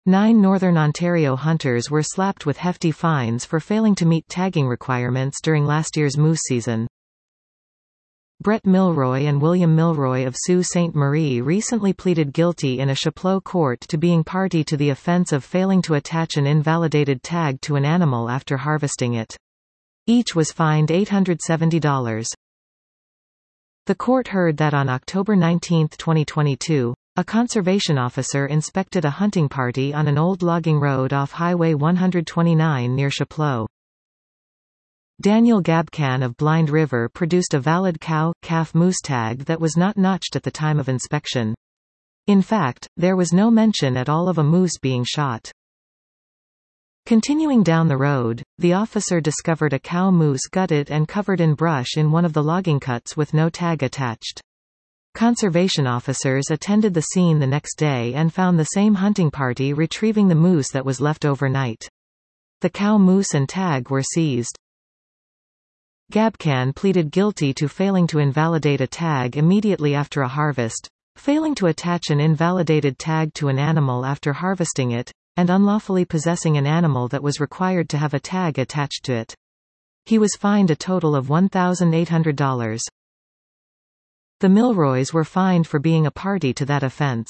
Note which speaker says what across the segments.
Speaker 1: 9 Northern Ontario hunters were slapped with hefty fines for failing to meet tagging requirements during last year's moose season. Brett Milroy and William Milroy of Sault Ste. Marie recently pleaded guilty in a Chapleau court to being party to the offence of failing to attach an invalidated tag to an animal after harvesting it. Each was fined $870. The court heard that on October 19, 2022, a conservation officer inspected a hunting party on an old logging road off Highway 129 near Chapleau. Daniel Gabcan of Blind River produced a valid cow-calf moose tag that was not notched at the time of inspection. In fact, there was no mention at all of a moose being shot. Continuing down the road, the officer discovered a cow moose gutted and covered in brush in one of the logging cuts with no tag attached. Conservation officers attended the scene the next day and found the same hunting party retrieving the moose that was left overnight. The cow moose and tag were seized. Gabcan pleaded guilty to failing to invalidate a tag immediately after a harvest, failing to attach an invalidated tag to an animal after harvesting it, and unlawfully possessing an animal that was required to have a tag attached to it. He was fined a total of $1,800. The Milroys were fined for being a party to that offence.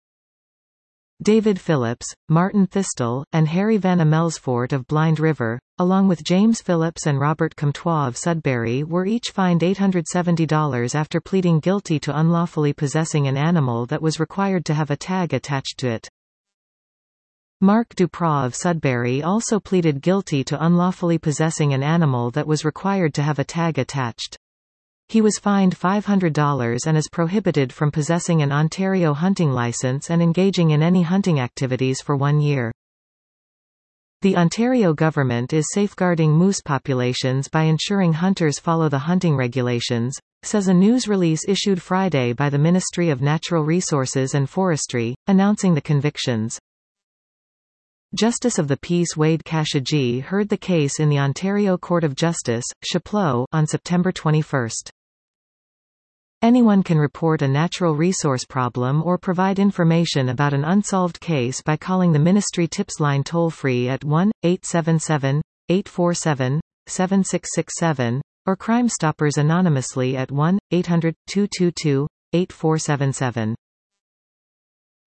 Speaker 1: David Phillips, Martin Thistle, and Harry Van Amersfoort of Blind River, along with James Phillips and Robert Comtois of Sudbury, were each fined $870 after pleading guilty to unlawfully possessing an animal that was required to have a tag attached to it. Mark Duproix of Sudbury also pleaded guilty to unlawfully possessing an animal that was required to have a tag attached. He was fined $500 and is prohibited from possessing an Ontario hunting license and engaging in any hunting activities for 1 year. The Ontario government is safeguarding moose populations by ensuring hunters follow the hunting regulations, says a news release issued Friday by the Ministry of Natural Resources and Forestry, announcing the convictions. Justice of the Peace Wade Khashoggi heard the case in the Ontario Court of Justice, Chapleau, on September 21. Anyone can report a natural resource problem or provide information about an unsolved case by calling the Ministry Tips line toll-free at 1-877-847-7667, or Crime Stoppers anonymously at 1-800-222-8477.